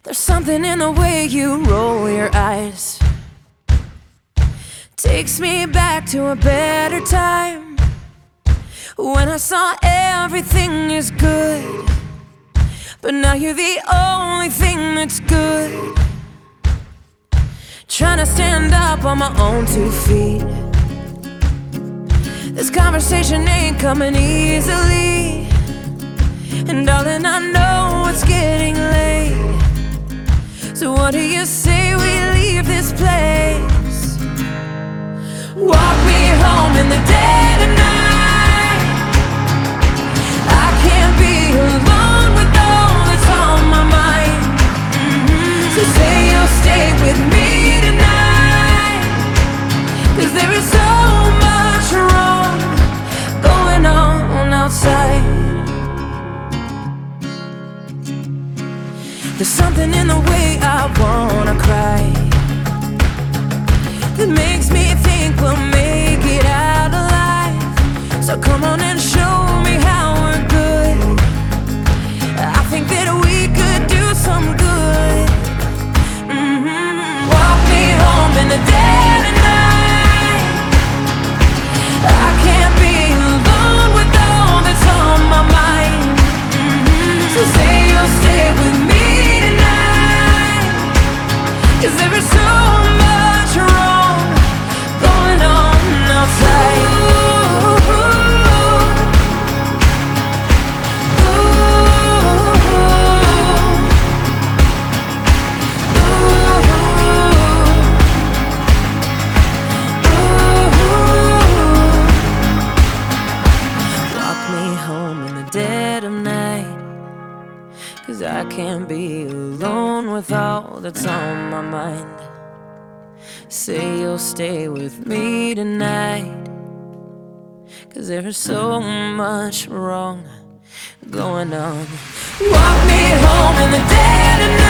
There's something in the way you roll your eyes, takes me back to a better time, when I saw everything is good, but now you're the only thing that's good. Trying to stand up on my own 2 feet. This conversation ain't coming easily, and darling, I know it's getting late. So what do you say we leave this place? Walk me home in the dead of night. I can't be alone with all that's on my mind. So say you'll stay with me tonight, 'cause there is so much wrong going on outside. There's something in the way I wanna cry, that makes me think we'll make it out alive. So come on and show me how we're good. I think that we could do some good. Walk me home in the dead of night. I can't be alone with all that's on my mind. So say you'll stay with me tonight, 'cause there is so much wrong going on outside. Walk me home in the dead of night, 'cause I can't be alone with all that's on my mind. Say you'll stay with me tonight, 'cause there's so much wrong going on. Walk me home in the dead of night.